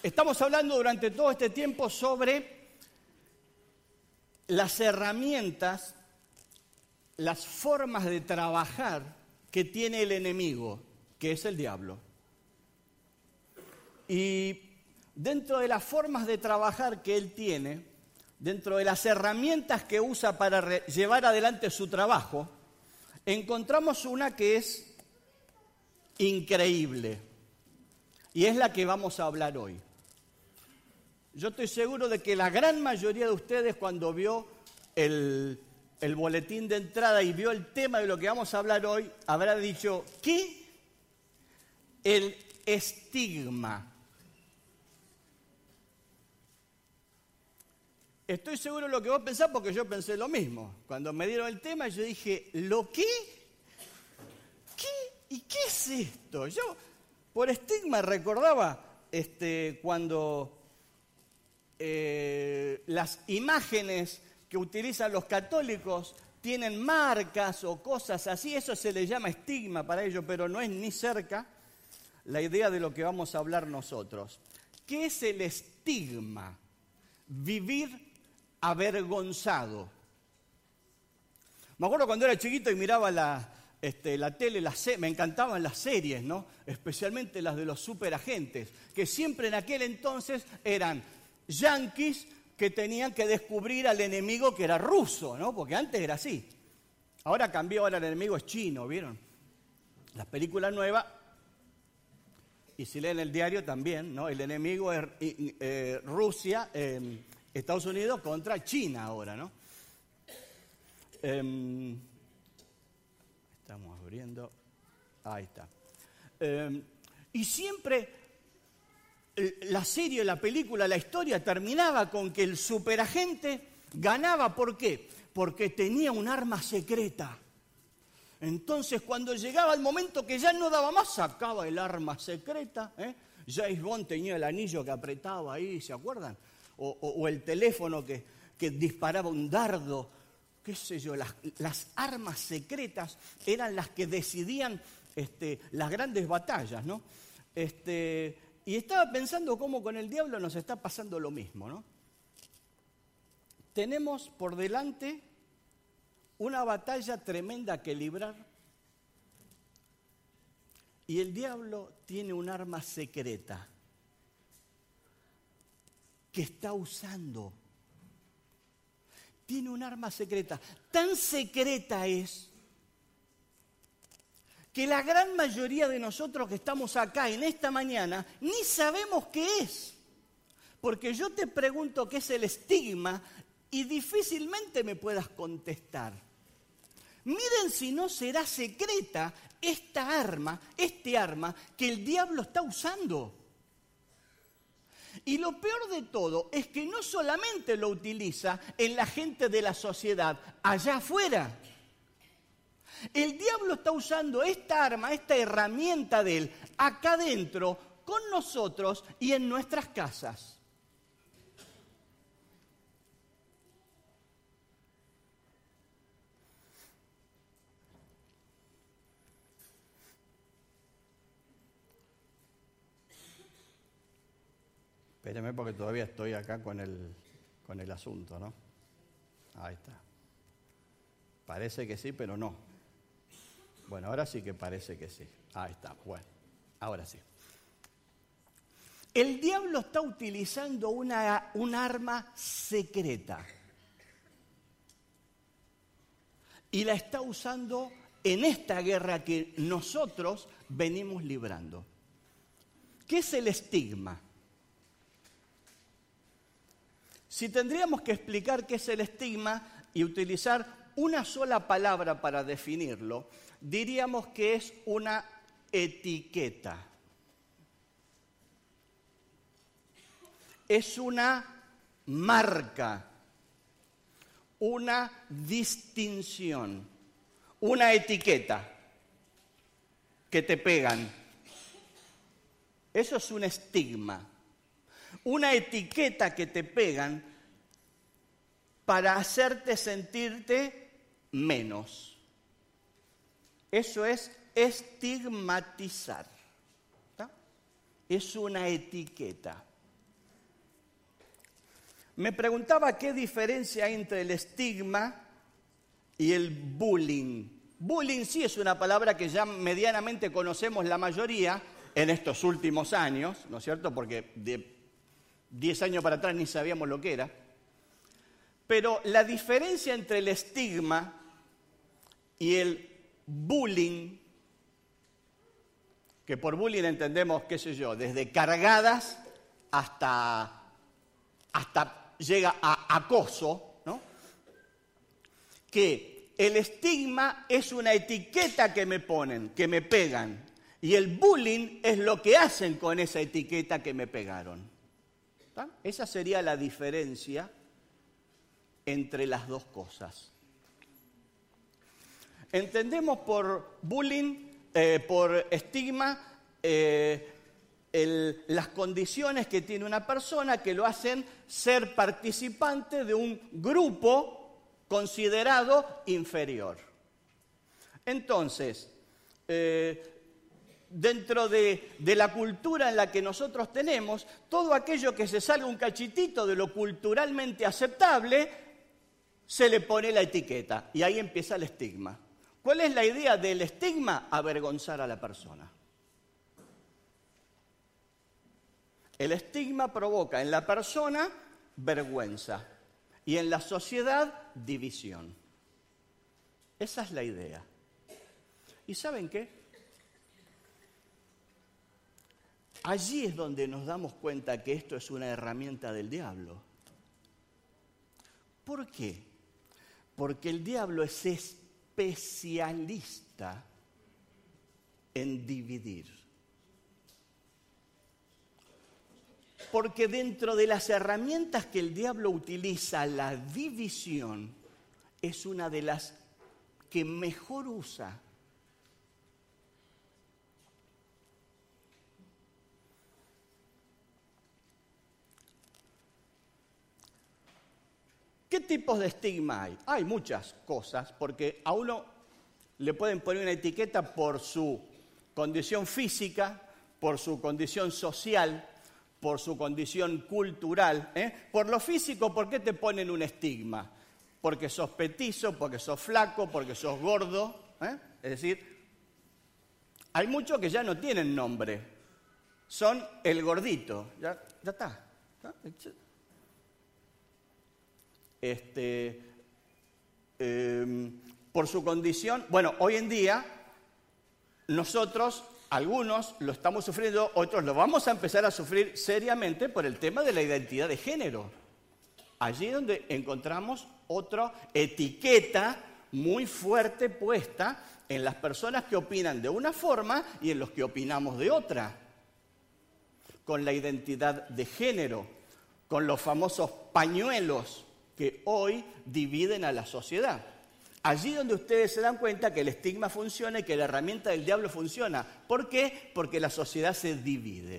Estamos hablando durante todo este tiempo sobre las herramientas, las formas de trabajar que tiene el enemigo, que es el diablo. Y dentro de las formas de trabajar que él tiene, dentro de las herramientas que usa para llevar adelante su trabajo, encontramos una que es increíble. Y es la que vamos a hablar hoy. Yo estoy seguro de que la gran mayoría de ustedes, cuando vio el boletín de entrada y vio el tema de lo que vamos a hablar hoy, habrá dicho, ¿qué? El estigma. Estoy seguro de lo que vos pensás porque yo pensé lo mismo. Cuando me dieron el tema yo dije, ¿lo qué? ¿Qué? ¿Y qué es esto? Yo, por estigma, recordaba cuando las imágenes que utilizan los católicos tienen marcas o cosas así, eso se le llama estigma para ellos, pero no es ni cerca la idea de lo que vamos a hablar nosotros. ¿Qué es el estigma? Vivir avergonzado. Me acuerdo cuando era chiquito y miraba la tele, me encantaban las series, ¿no? Especialmente las de los superagentes, que siempre en aquel entonces eran yanquis que tenían que descubrir al enemigo que era ruso, ¿no? Porque antes era así. Ahora cambió, ahora el enemigo es chino, ¿vieron? Las películas nuevas, y si leen el diario también, ¿no? El enemigo es Rusia, Estados Unidos contra China ahora, ¿no? Estamos abriendo. Ahí está. Y siempre la serie, la película, la historia terminaba con que el superagente ganaba. ¿Por qué? Porque tenía un arma secreta. Entonces, cuando llegaba el momento que ya no daba más, sacaba el arma secreta. James Bond tenía el anillo que apretaba ahí, ¿se acuerdan? O el teléfono que disparaba un dardo. Qué sé yo, las armas secretas eran las que decidían las grandes batallas, ¿no? Y estaba pensando cómo con el diablo nos está pasando lo mismo, ¿no? Tenemos por delante una batalla tremenda que librar y el diablo tiene un arma secreta que está usando. Tiene un arma secreta. Tan secreta es que la gran mayoría de nosotros que estamos acá en esta mañana ni sabemos qué es. Porque yo te pregunto qué es el estigma y difícilmente me puedas contestar. Miren si no será secreta esta arma, este arma que el diablo está usando. Y lo peor de todo es que no solamente lo utiliza en la gente de la sociedad, allá afuera. El diablo está usando esta arma, esta herramienta de él, acá adentro, con nosotros y en nuestras casas. Espéreme porque todavía estoy acá con el asunto, ¿no? Ahí está. Parece que sí, pero no. Bueno, ahora sí que parece que sí. Ahí está, bueno, ahora sí. El diablo está utilizando un arma secreta. Y la está usando en esta guerra que nosotros venimos librando. ¿Qué es el estigma? Si tendríamos que explicar qué es el estigma y utilizar una sola palabra para definirlo, diríamos que es una etiqueta. Es una marca, una distinción, una etiqueta que te pegan. Eso es un estigma. Una etiqueta que te pegan para hacerte sentirte menos. Eso es estigmatizar. ¿Está? Es una etiqueta. Me preguntaba qué diferencia hay entre el estigma y el bullying. Bullying sí es una palabra que ya medianamente conocemos la mayoría en estos últimos años, ¿no es cierto? Porque de 10 años para atrás ni sabíamos lo que era. Pero la diferencia entre el estigma y el bullying, que por bullying entendemos, qué sé yo, desde cargadas hasta llega a acoso, ¿no? Que el estigma es una etiqueta que me ponen, que me pegan, y el bullying es lo que hacen con esa etiqueta que me pegaron. ¿Está? Esa sería la diferencia entre las dos cosas. Entendemos por bullying, por estigma, las condiciones que tiene una persona que lo hacen ser participante de un grupo considerado inferior. Entonces, dentro de la cultura en la que nosotros tenemos, todo aquello que se salga un cachitito de lo culturalmente aceptable, se le pone la etiqueta y ahí empieza el estigma. ¿Cuál es la idea del estigma? Avergonzar a la persona. El estigma provoca en la persona vergüenza y en la sociedad división. Esa es la idea. ¿Y saben qué? Allí es donde nos damos cuenta que esto es una herramienta del diablo. ¿Por qué? Porque el diablo es especialista en dividir. Porque dentro de las herramientas que el diablo utiliza, la división es una de las que mejor usa. ¿Qué tipos de estigma hay? Hay muchas cosas, porque a uno le pueden poner una etiqueta por su condición física, por su condición social, por su condición cultural. Por lo físico, ¿por qué te ponen un estigma? Porque sos petizo, porque sos flaco, porque sos gordo. Es decir, hay muchos que ya no tienen nombre. Son el gordito. Ya está. Por su condición, bueno, hoy en día nosotros, algunos lo estamos sufriendo, otros lo vamos a empezar a sufrir seriamente por el tema de la identidad de género. Allí es donde encontramos otra etiqueta muy fuerte puesta en las personas que opinan de una forma y en los que opinamos de otra. Con la identidad de género, con los famosos pañuelos que hoy dividen a la sociedad. Allí donde ustedes se dan cuenta que el estigma funciona y que la herramienta del diablo funciona. ¿Por qué? Porque la sociedad se divide.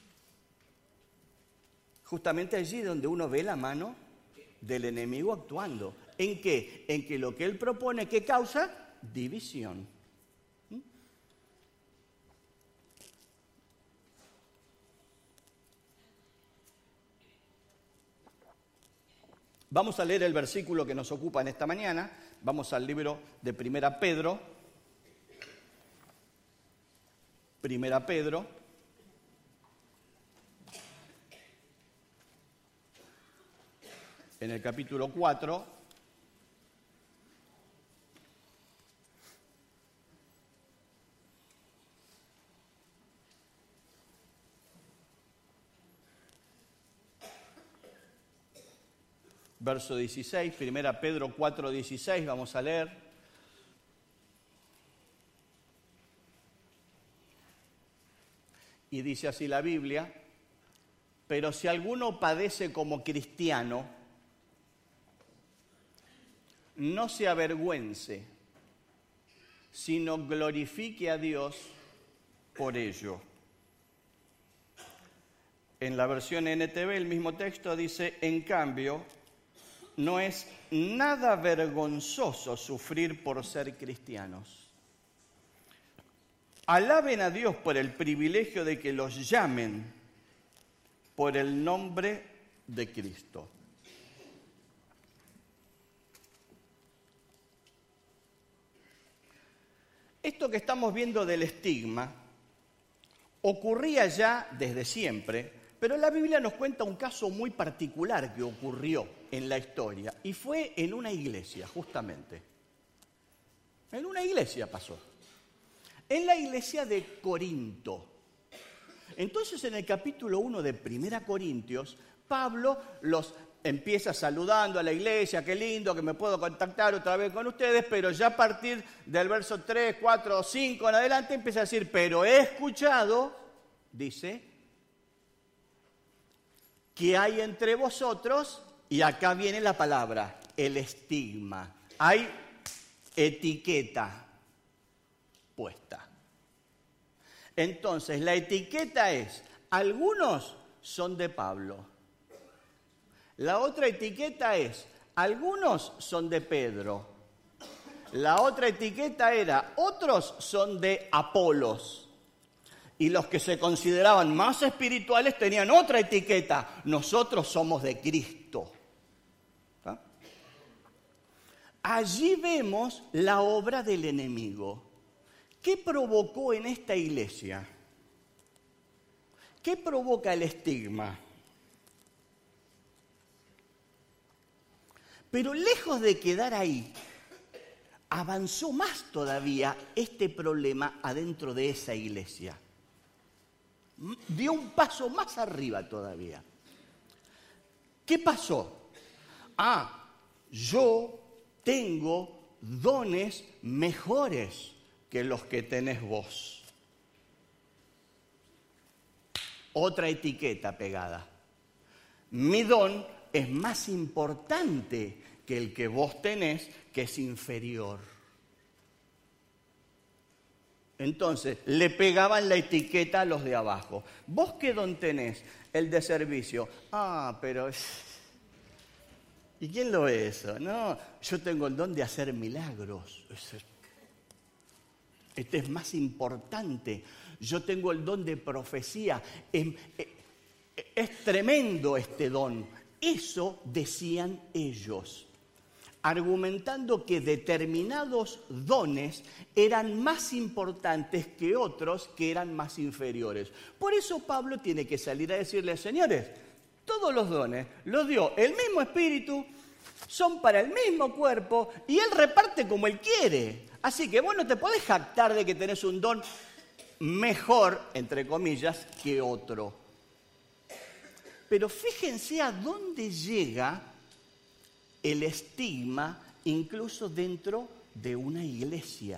Justamente allí donde uno ve la mano del enemigo actuando. ¿En qué? En que lo que él propone, ¿qué causa? División. Vamos a leer el versículo que nos ocupa en esta mañana. Vamos al libro de Primera Pedro. Primera Pedro. En el capítulo 4. Verso 16, Primera Pedro 4, 16, vamos a leer. Y dice así la Biblia: pero si alguno padece como cristiano, no se avergüence, sino glorifique a Dios por ello. En la versión NTV, el mismo texto dice: en cambio, no es nada vergonzoso sufrir por ser cristianos. Alaben a Dios por el privilegio de que los llamen por el nombre de Cristo. esto que estamos viendo del estigma ocurría ya desde siempre, pero la Biblia nos cuenta un caso muy particular que ocurrió en la historia y fue en una iglesia, justamente. En una iglesia pasó. En la iglesia de Corinto. Entonces, en el capítulo 1 de 1 Corintios, Pablo los empieza saludando a la iglesia, qué lindo que me puedo contactar otra vez con ustedes, pero ya a partir del verso 3, 4 o 5 en adelante empieza a decir, pero he escuchado, dice, que hay entre vosotros, y acá viene la palabra, el estigma. Hay etiqueta puesta. Entonces, la etiqueta es, algunos son de Pablo. La otra etiqueta es, algunos son de Pedro. La otra etiqueta era, otros son de Apolos. Y los que se consideraban más espirituales tenían otra etiqueta, nosotros somos de Cristo. ¿Ah? Allí vemos la obra del enemigo. ¿Qué provocó en esta iglesia? ¿Qué provoca el estigma? Pero lejos de quedar ahí, avanzó más todavía este problema adentro de esa iglesia. Dio un paso más arriba todavía. ¿Qué pasó? Yo tengo dones mejores que los que tenés vos. Otra etiqueta pegada. Mi don es más importante que el que vos tenés, que es inferior. Entonces, le pegaban la etiqueta a los de abajo. ¿Vos qué don tenés? El de servicio. Pero... ¿Y quién lo es eso? No, yo tengo el don de hacer milagros. Este es más importante. Yo tengo el don de profecía. Es tremendo este don. Eso decían ellos, argumentando que determinados dones eran más importantes que otros que eran más inferiores. Por eso Pablo tiene que salir a decirles, señores, todos los dones los dio el mismo Espíritu, son para el mismo cuerpo y Él reparte como Él quiere. Así que vos no te podés jactar de que tenés un don mejor, entre comillas, que otro. Pero fíjense a dónde llega el estigma incluso dentro de una iglesia.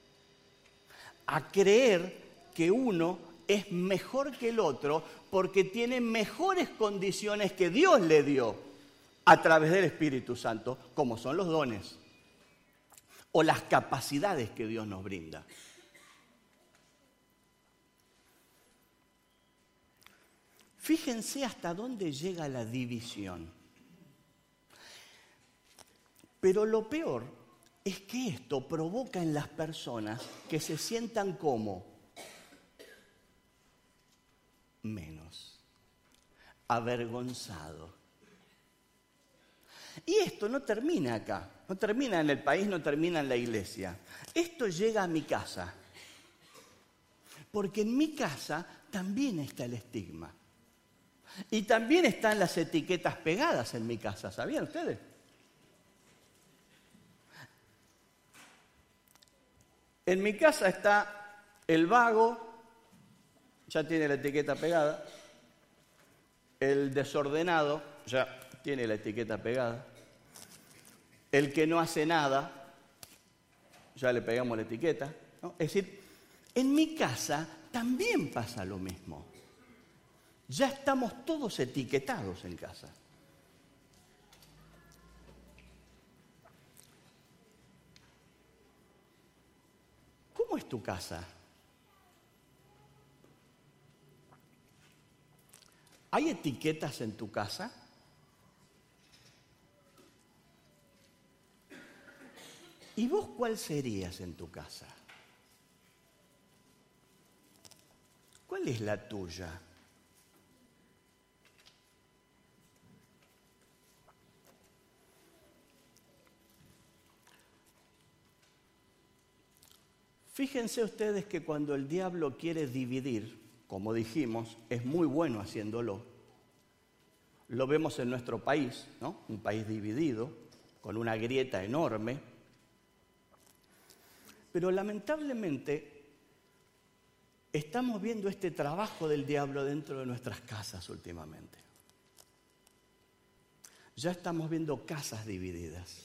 A creer que uno es mejor que el otro porque tiene mejores condiciones que Dios le dio a través del Espíritu Santo, como son los dones o las capacidades que Dios nos brinda. Fíjense hasta dónde llega la división. Pero lo peor es que esto provoca en las personas que se sientan como menos, avergonzados. Y esto no termina acá, no termina en el país, no termina en la iglesia. Esto llega a mi casa, porque en mi casa también está el estigma. Y también están las etiquetas pegadas en mi casa, ¿sabían ustedes? En mi casa está el vago, ya tiene la etiqueta pegada. El desordenado, ya tiene la etiqueta pegada. El que no hace nada, ya le pegamos la etiqueta, ¿no? Es decir, en mi casa también pasa lo mismo. Ya estamos todos etiquetados en casa. ¿Cómo es tu casa? ¿Hay etiquetas en tu casa? ¿Y vos cuál serías en tu casa? ¿Cuál es la tuya? Fíjense ustedes que cuando el diablo quiere dividir, como dijimos, es muy bueno haciéndolo. Lo vemos en nuestro país, ¿no? Un país dividido, con una grieta enorme. Pero lamentablemente estamos viendo este trabajo del diablo dentro de nuestras casas últimamente. Ya estamos viendo casas divididas.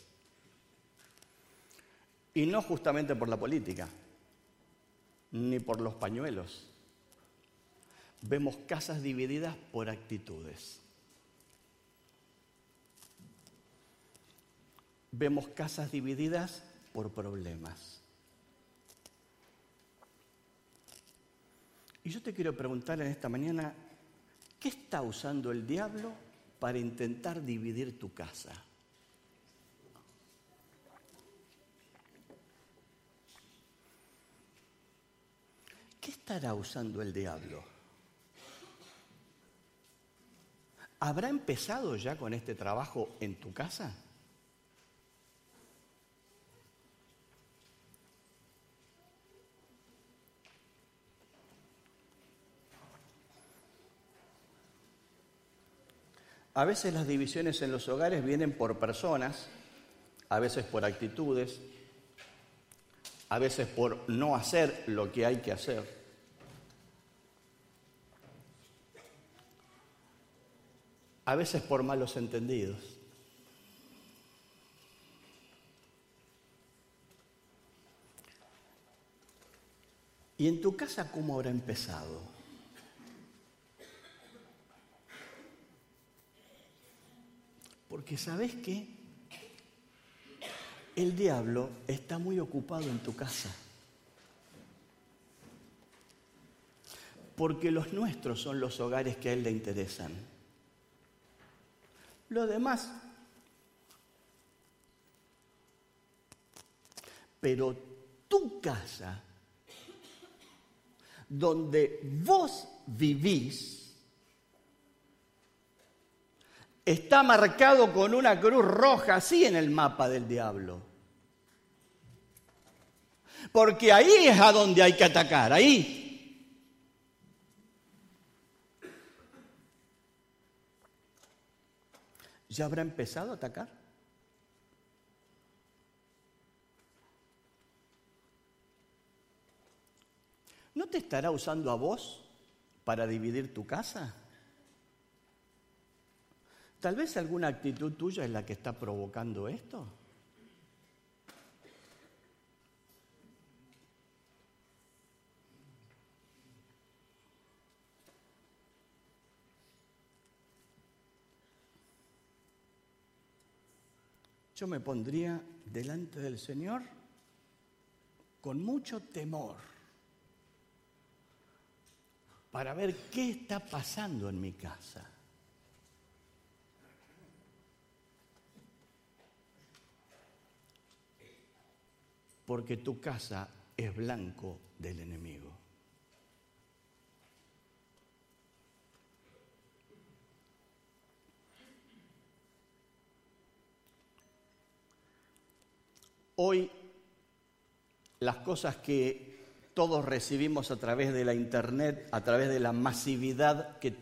Y no justamente por la política, ni por los pañuelos. Vemos casas divididas por actitudes. Vemos casas divididas por problemas. Y yo te quiero preguntar en esta mañana, ¿qué está usando el diablo para intentar dividir tu casa? ¿Qué estará usando el diablo? ¿Habrá empezado ya con este trabajo en tu casa? A veces las divisiones en los hogares vienen por personas, a veces por actitudes, a veces por no hacer lo que hay que hacer. A veces por malos entendidos. ¿Y en tu casa cómo habrá empezado? Porque ¿sabés qué? El diablo está muy ocupado en tu casa. Porque los nuestros son los hogares que a él le interesan. Lo demás. Pero tu casa, donde vos vivís, está marcado con una cruz roja así en el mapa del diablo. Porque ahí es a donde hay que atacar, ahí. ¿Ya habrá empezado a atacar? ¿No te estará usando a vos para dividir tu casa? Tal vez alguna actitud tuya es la que está provocando esto. Yo me pondría delante del Señor con mucho temor para ver qué está pasando en mi casa. Porque tu casa es blanco del enemigo. Hoy, las cosas que todos recibimos a través de la Internet, a través de la masividad que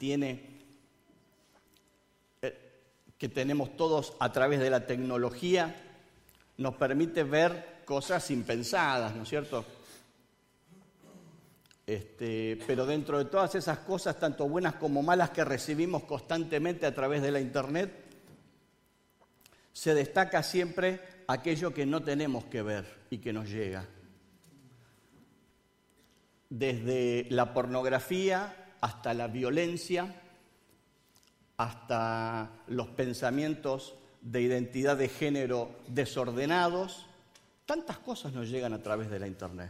tenemos todos a través de la tecnología, nos permite ver cosas impensadas, ¿no es cierto? Pero dentro de todas esas cosas, tanto buenas como malas, que recibimos constantemente a través de la Internet, se destaca siempre aquello que no tenemos que ver y que nos llega. Desde la pornografía hasta la violencia, hasta los pensamientos de identidad de género desordenados, tantas cosas nos llegan a través de la Internet.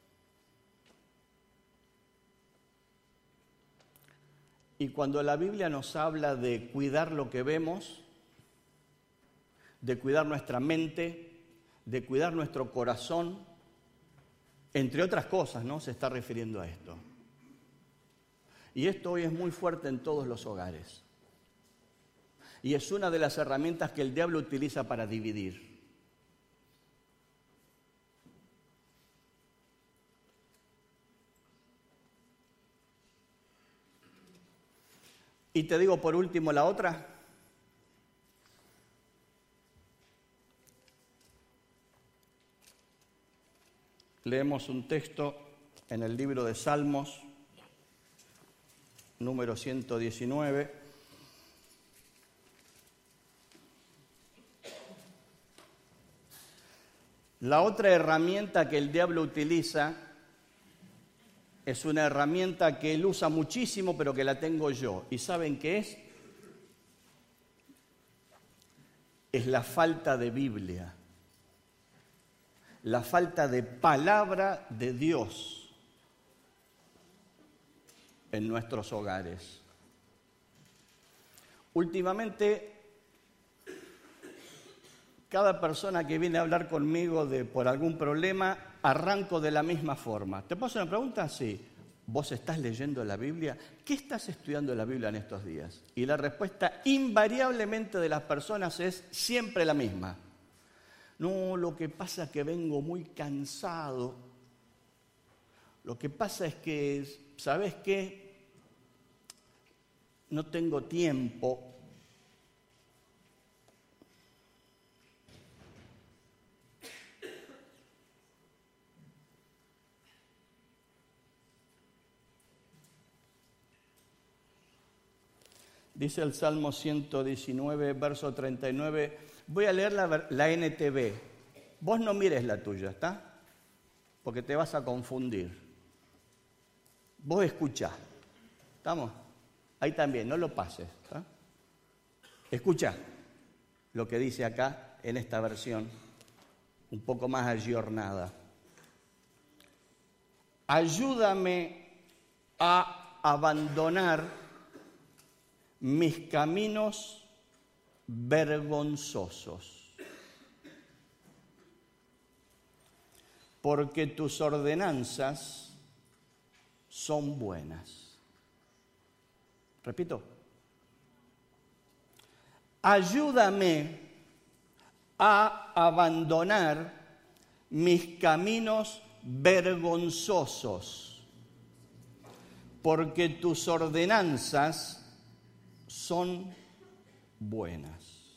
Y cuando la Biblia nos habla de cuidar lo que vemos, de cuidar nuestra mente, de cuidar nuestro corazón, entre otras cosas, ¿no? Se está refiriendo a esto. Y esto hoy es muy fuerte en todos los hogares. Y es una de las herramientas que el diablo utiliza para dividir. Y te digo por último la otra. Leemos un texto en el libro de Salmos, número 119. La otra herramienta que el diablo utiliza es una herramienta que él usa muchísimo, pero que la tengo yo. ¿Y saben qué es? Es la falta de Biblia, la falta de palabra de Dios en nuestros hogares. Últimamente, cada persona que viene a hablar conmigo por algún problema, arranco de la misma forma. ¿Te puedo hacer una pregunta? Sí. ¿Vos estás leyendo la Biblia? ¿Qué estás estudiando la Biblia en estos días? Y la respuesta invariablemente de las personas es siempre la misma. No, lo que pasa es que vengo muy cansado. Lo que pasa es que, ¿sabés qué? No tengo tiempo. Dice el Salmo 119, verso 39. Voy a leer la NTV. Vos no mires la tuya, ¿está? Porque te vas a confundir. Vos escuchá. ¿Estamos? Ahí también, no lo pases. ¿Está? Escuchá lo que dice acá en esta versión, un poco más ayornada. Ayúdame a abandonar mis caminos vergonzosos, porque tus ordenanzas son buenas. Repito, ayúdame a abandonar mis caminos vergonzosos, porque tus ordenanzas son buenas.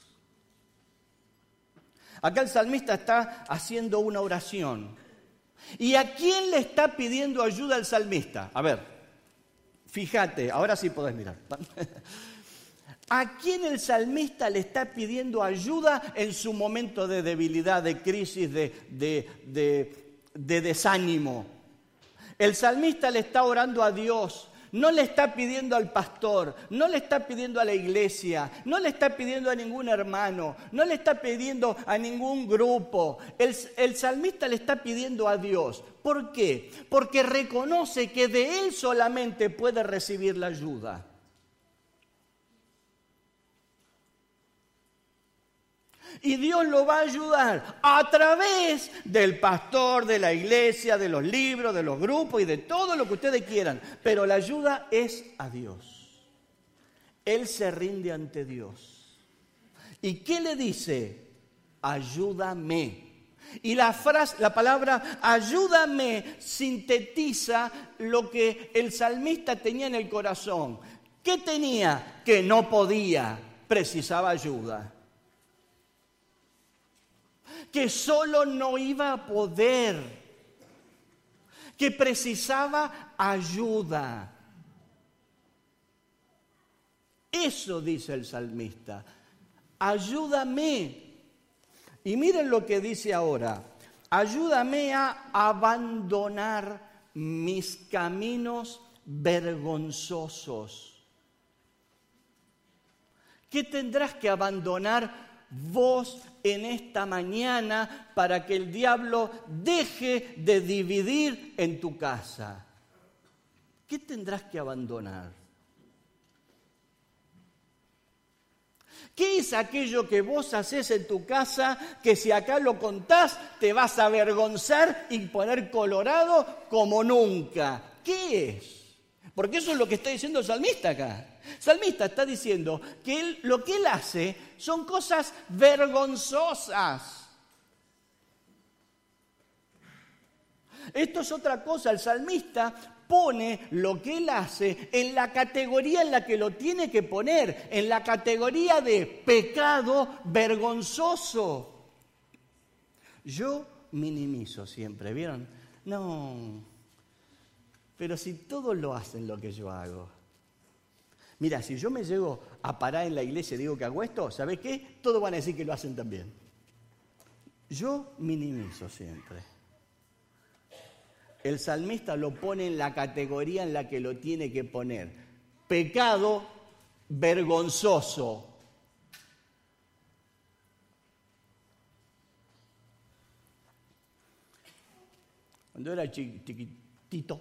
Acá el salmista está haciendo una oración. ¿Y a quién le está pidiendo ayuda el salmista? A ver, fíjate, ahora sí podés mirar. ¿A quién el salmista le está pidiendo ayuda en su momento de debilidad, de crisis, de desánimo? El salmista le está orando a Dios. No le está pidiendo al pastor, no le está pidiendo a la iglesia, no le está pidiendo a ningún hermano, no le está pidiendo a ningún grupo. El salmista le está pidiendo a Dios. ¿Por qué? Porque reconoce que de Él solamente puede recibir la ayuda. Y Dios lo va a ayudar a través del pastor, de la iglesia, de los libros, de los grupos y de todo lo que ustedes quieran. Pero la ayuda es a Dios. Él se rinde ante Dios. ¿Y qué le dice? Ayúdame. Y la palabra ayúdame sintetiza lo que el salmista tenía en el corazón. ¿Qué tenía? Que no podía, precisaba ayuda. Que solo no iba a poder, que precisaba ayuda. Eso dice el salmista, ayúdame. Y miren lo que dice ahora, ayúdame a abandonar mis caminos vergonzosos. ¿Qué tendrás que abandonar vos en esta mañana para que el diablo deje de dividir en tu casa? ¿Qué tendrás que abandonar? ¿Qué es aquello que vos haces en tu casa que si acá lo contás te vas a avergonzar y poner colorado como nunca? ¿Qué es? Porque eso es lo que está diciendo el salmista acá. El salmista está diciendo que lo que él hace son cosas vergonzosas. Esto es otra cosa. El salmista pone lo que él hace en la categoría en la que lo tiene que poner, en la categoría de pecado vergonzoso. Yo minimizo siempre, ¿vieron? No, pero si todos lo hacen lo que yo hago. Mira, si yo me llego a parar en la iglesia y digo que hago esto, ¿sabés qué? Todos van a decir que lo hacen también. Yo minimizo siempre. El salmista lo pone en la categoría en la que lo tiene que poner. Pecado vergonzoso. Cuando era chiquitito,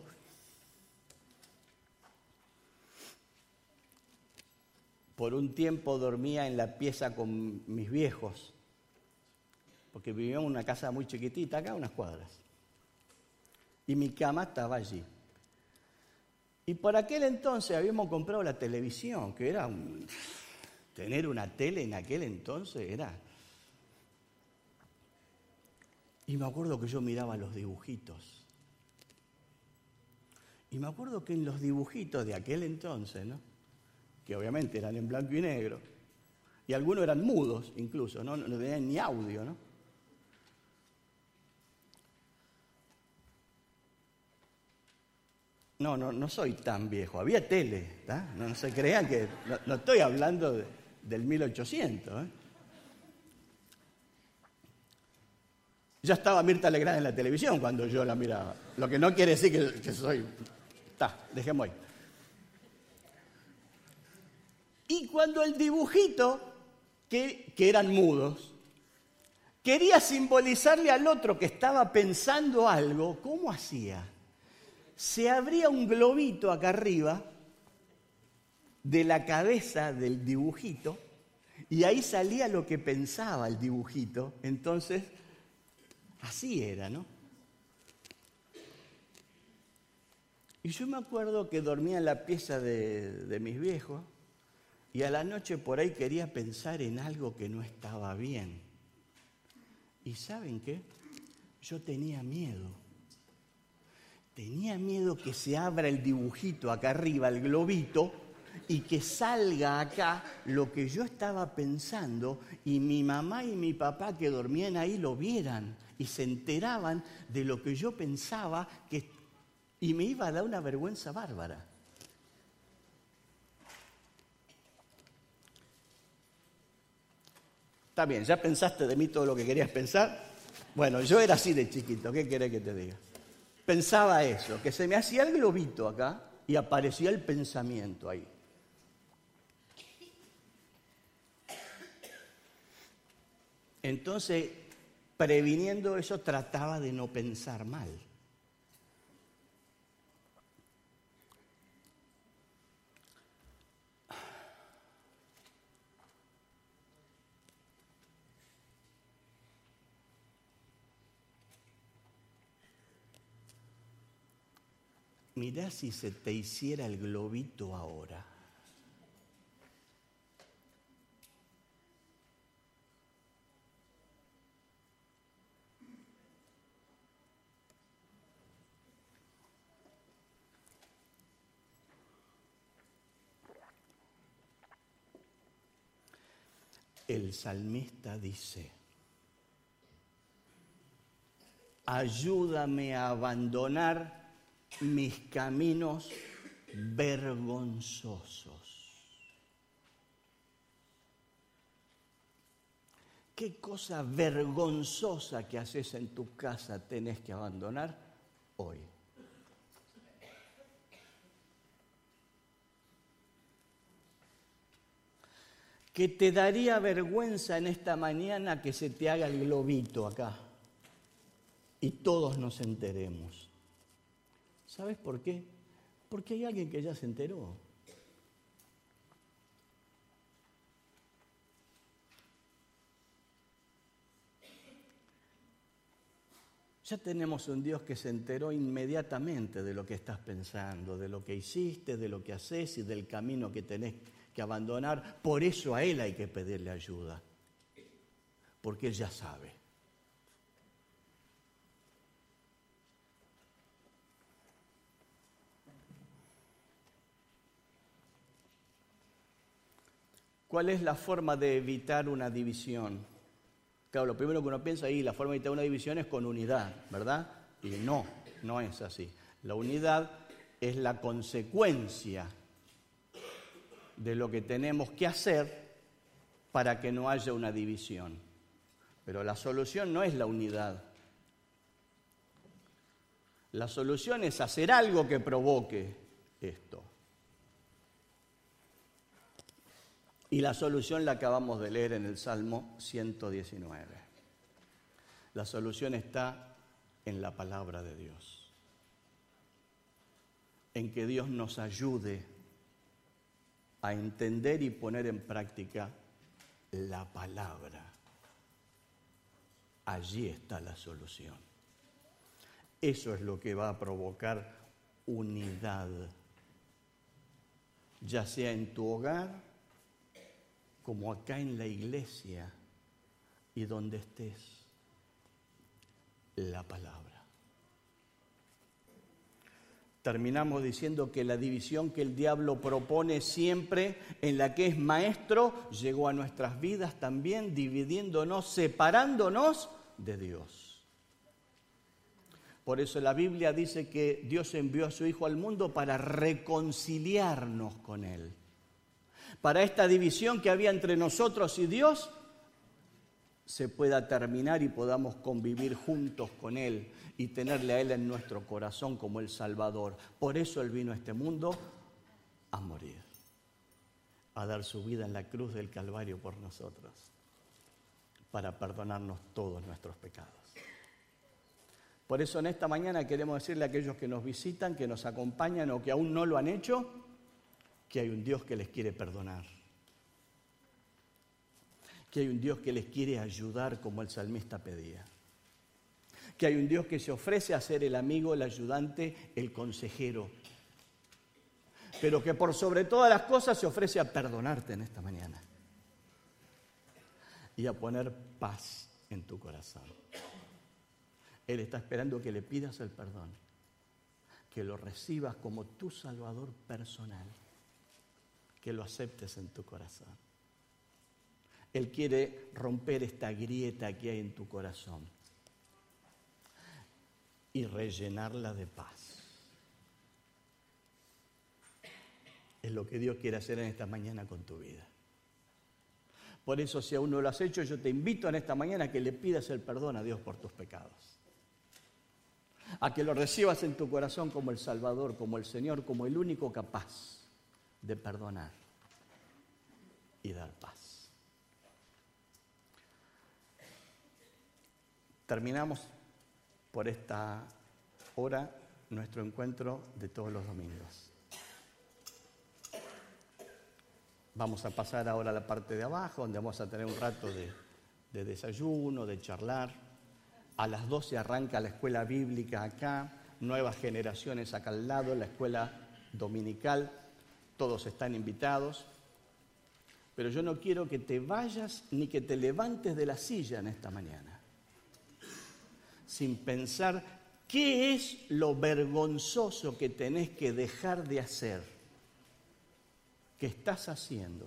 por un tiempo dormía en la pieza con mis viejos, porque vivíamos en una casa muy chiquitita, acá a unas cuadras. Y mi cama estaba allí. Y por aquel entonces habíamos comprado la televisión, que era tener una tele en aquel entonces era... Y me acuerdo que yo miraba los dibujitos. Y me acuerdo que en los dibujitos de aquel entonces, ¿no?, que obviamente eran en blanco y negro, y algunos eran mudos incluso, no tenían ni audio, ¿no? No soy tan viejo. Había tele, ¿tá? No se crean que... No estoy hablando del 1800, ¿eh? Ya estaba Mirta Legrand en la televisión cuando yo la miraba. Lo que no quiere decir que soy... Dejemos ahí. Y cuando el dibujito, que eran mudos, quería simbolizarle al otro que estaba pensando algo, ¿cómo hacía? Se abría un globito acá arriba de la cabeza del dibujito y ahí salía lo que pensaba el dibujito. Entonces, así era, ¿no? Y yo me acuerdo que dormía en la pieza de mis viejos y a la noche por ahí quería pensar en algo que no estaba bien. ¿Y saben qué? Yo tenía miedo. Tenía miedo que se abra el dibujito acá arriba, el globito, y que salga acá lo que yo estaba pensando y mi mamá y mi papá que dormían ahí lo vieran y se enteraban de lo que yo pensaba y me iba a dar una vergüenza bárbara. Está bien, ¿ya pensaste de mí todo lo que querías pensar? Bueno, yo era así de chiquito, ¿qué querés que te diga? Pensaba eso, que se me hacía el globito acá y aparecía el pensamiento ahí. Entonces, previniendo eso, trataba de no pensar mal. Mirá si se te hiciera el globito ahora. El salmista dice: ayúdame a abandonar mis caminos vergonzosos. ¿Qué cosa vergonzosa que haces en tu casa tenés que abandonar hoy? Que te daría vergüenza en esta mañana que se te haga el globito acá y todos nos enteremos. ¿Sabes por qué? Porque hay alguien que ya se enteró. Ya tenemos un Dios que se enteró inmediatamente de lo que estás pensando, de lo que hiciste, de lo que haces y del camino que tenés que abandonar. Por eso a Él hay que pedirle ayuda, porque Él ya sabe. ¿Cuál es la forma de evitar una división? Claro, lo primero que uno piensa ahí, la forma de evitar una división es con unidad, ¿verdad? Y no es así. La unidad es la consecuencia de lo que tenemos que hacer para que no haya una división. Pero la solución no es la unidad. La solución es hacer algo que provoque esto. Y la solución la acabamos de leer en el Salmo 119. La solución está en la palabra de Dios. En que Dios nos ayude a entender y poner en práctica la palabra. Allí está la solución. Eso es lo que va a provocar unidad, ya sea en tu hogar, como acá en la iglesia y donde estés, la palabra. Terminamos diciendo que la división que el diablo propone siempre, en la que es maestro, llegó a nuestras vidas también, dividiéndonos, separándonos de Dios. Por eso la Biblia dice que Dios envió a su Hijo al mundo para reconciliarnos con Él. Para esta división que había entre nosotros y Dios, se pueda terminar y podamos convivir juntos con Él y tenerle a Él en nuestro corazón como el Salvador. Por eso Él vino a este mundo a morir, a dar su vida en la cruz del Calvario por nosotros, para perdonarnos todos nuestros pecados. Por eso en esta mañana queremos decirle a aquellos que nos visitan, que nos acompañan o que aún no lo han hecho, que hay un Dios que les quiere perdonar. Que hay un Dios que les quiere ayudar como el salmista pedía. Que hay un Dios que se ofrece a ser el amigo, el ayudante, el consejero. Pero que por sobre todas las cosas se ofrece a perdonarte en esta mañana. Y a poner paz en tu corazón. Él está esperando que le pidas el perdón. Que lo recibas como tu Salvador personal. Que lo aceptes en tu corazón. Él quiere romper esta grieta que hay en tu corazón y rellenarla de paz. Es lo que Dios quiere hacer en esta mañana con tu vida. Por eso, si aún no lo has hecho, yo te invito en esta mañana a que le pidas el perdón a Dios por tus pecados. A que lo recibas en tu corazón como el Salvador, como el Señor, como el único capaz de perdonar y dar paz. Terminamos por esta hora nuestro encuentro de todos los domingos. Vamos a pasar ahora a la parte de abajo, donde vamos a tener un rato de desayuno, de charlar. A las 12 arranca la escuela bíblica acá, nuevas generaciones acá al lado, la escuela dominical. Todos están invitados. Pero yo no quiero que te vayas ni que te levantes de la silla en esta mañana sin pensar qué es lo vergonzoso que tenés que dejar de hacer, que estás haciendo,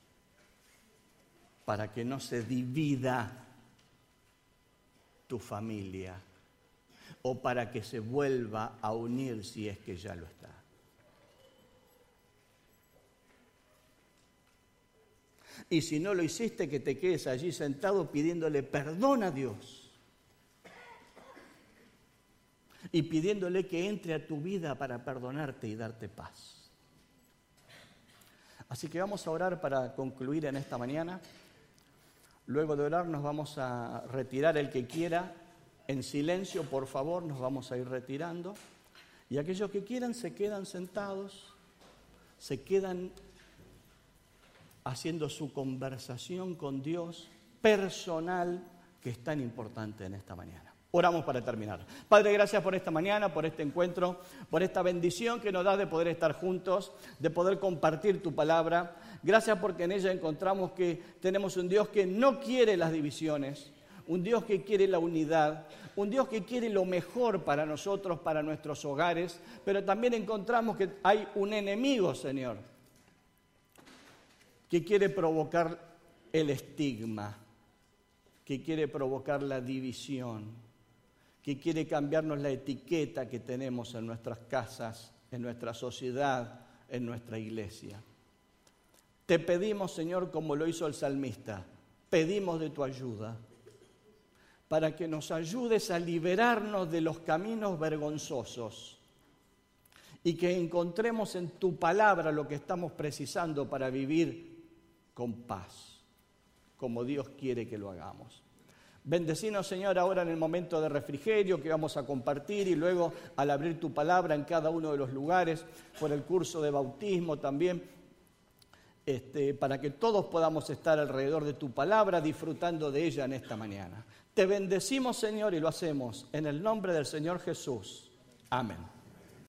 para que no se divida tu familia o para que se vuelva a unir si es que ya lo está. Y si no lo hiciste, que te quedes allí sentado pidiéndole perdón a Dios. Y pidiéndole que entre a tu vida para perdonarte y darte paz. Así que vamos a orar para concluir en esta mañana. Luego de orar nos vamos a retirar el que quiera. En silencio, por favor, nos vamos a ir retirando. Y aquellos que quieran se quedan sentados, se quedan haciendo su conversación con Dios personal, que es tan importante en esta mañana. Oramos para terminar. Padre, gracias por esta mañana, por este encuentro, por esta bendición que nos das de poder estar juntos, de poder compartir tu palabra. Gracias porque en ella encontramos que tenemos un Dios que no quiere las divisiones, un Dios que quiere la unidad, un Dios que quiere lo mejor para nosotros, para nuestros hogares, pero también encontramos que hay un enemigo, Señor, que quiere provocar el estigma, que quiere provocar la división, que quiere cambiarnos la etiqueta que tenemos en nuestras casas, en nuestra sociedad, en nuestra iglesia. Te pedimos, Señor, como lo hizo el salmista, pedimos de tu ayuda para que nos ayudes a liberarnos de los caminos vergonzosos y que encontremos en tu palabra lo que estamos precisando para vivir con paz, como Dios quiere que lo hagamos. Bendecinos, Señor, ahora en el momento de refrigerio que vamos a compartir y luego al abrir tu palabra en cada uno de los lugares, por el curso de bautismo también, para que todos podamos estar alrededor de tu palabra disfrutando de ella en esta mañana. Te bendecimos, Señor, y lo hacemos en el nombre del Señor Jesús. Amén.